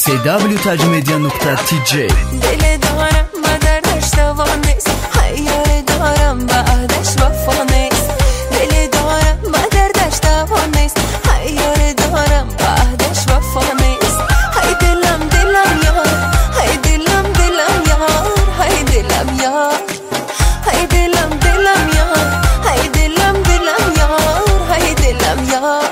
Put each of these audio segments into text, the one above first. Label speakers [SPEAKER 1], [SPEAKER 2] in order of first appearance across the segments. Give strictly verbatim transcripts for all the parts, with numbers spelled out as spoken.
[SPEAKER 1] سی دبلیو ترجمه‌مدیا نقطه تی جی.
[SPEAKER 2] دل دارم و دردش دوا نیست، حیار دارم بعدش وفا نیست. دل دارم و دردش دوا نیست، حیار دارم بعدش وفا نیست. های دلم دلم یار، های دلم دلم یار، های دلم یار، های دلم دلم یار، های دلم دلم یار، های دلم یار.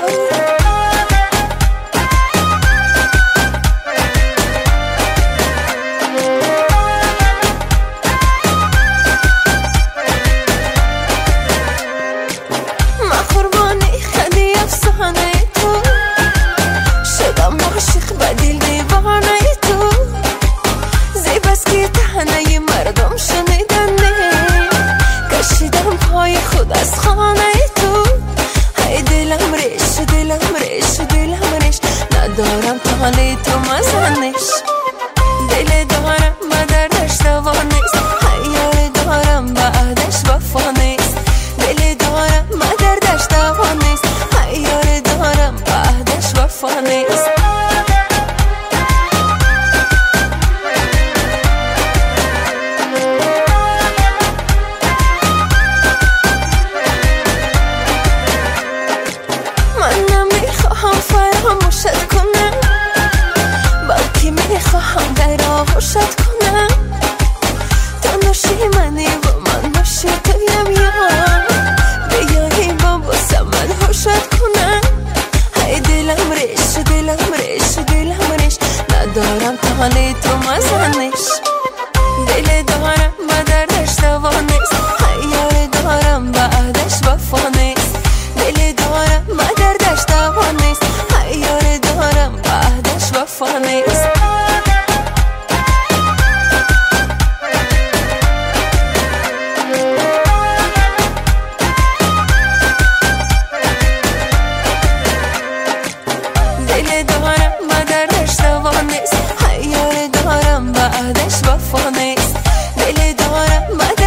[SPEAKER 2] از خانه تو های دلم ریش دلم ریش دلم ریش، ندارم تالی تو مزنش. دل دارم و دردش دوا نیست، حیار دارم بعدش وفا نیست. دل دارم و دردش دوا نیست، حیار دارم بعدش وفا نیست. فراموشت کنم، بلکه میخواهم در آغوشت کنم. تو نوشی منی و من نوشی تویم یار، بیایی با باسم من هوشت کنم. های دلم ریش دلم ریش دلم ریش، ندارم تالی تو مزنش. دل دارم و دردش دوا نیست، حیار دارم بعدش وفا نیست. دل دارم و دردش دوا نیست، حیار دارم بعدش وفا نیست. دل دارم و دردش دوا نیست، حیار دارم بعدش وفا نیست. دل دارم و